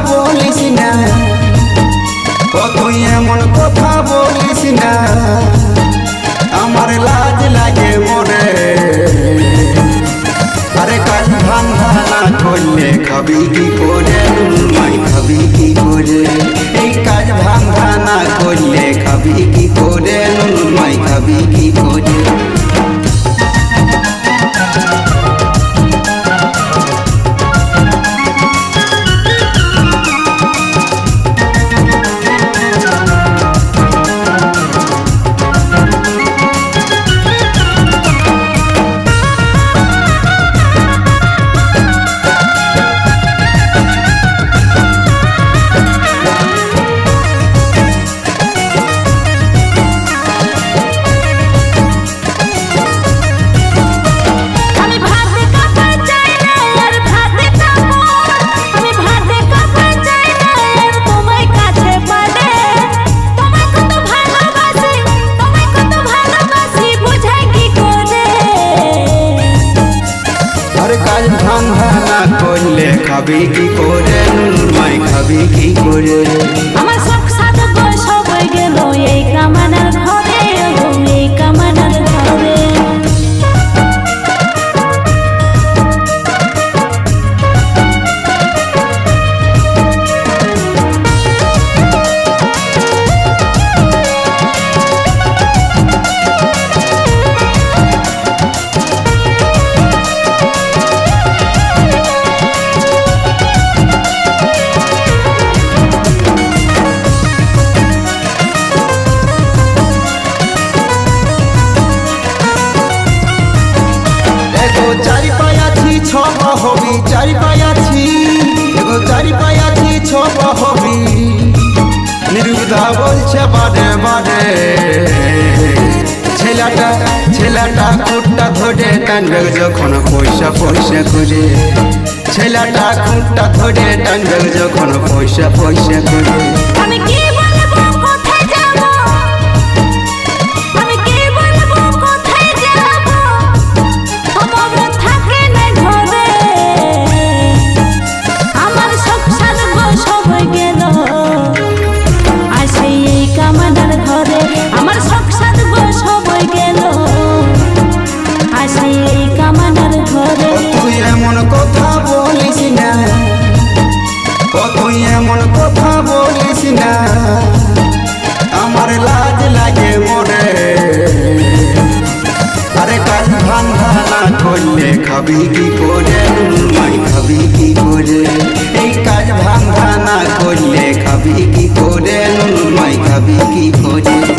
বলিস না, তুই এমন কথা বলিস না, আমার লাজ লাগে মরে। আরে কাজ ধান্দা না করলে খাবি কি করে, মাই খাবি কি করে? এই কাজ ধান্দা না করলে খাবি কি করে, মাই খাবি কি করে? কাজ ধান্দা না করলে খাবি কি করে, মাই খাবি কি করে? আমার সব সাথে বয়স হয়ে গেল এই কামানার ঘরে, এই কামানার ঘরে। চারি পায়াছি ছব হবি, চারি পায়াছি এগো, চারি পায়াছি ছব হবি। নিরুদা বলছে বারে বারে, ছেলেটা খুঁটটা ধরে টানবে যখন পয়সা পয়সা করে। ছেলেটা খুঁটটা ধরে টানবে যখন পয়সা পয়সা করে। আমি কি বলবো কোথায় যাব, আমি কি বলবো কোথায় যাব, আমার থাকে না ঘরে। আমার সংসার সব গেল আসে এই কামানার ঘরে, আমার সংসার সব গেল আসে এই কামানার ঘরে। তুই এমন কথা বলিস না, তুই এমন কথা বলিস না, আমার লাজ লাগে মরে। আরে কাজ ধান্দা না করলে খাবি কি করে, মাই খাবি কি করে? এই কাজ ধান্দা না করলে খাবি কি করে, মাই খাবি কি করে?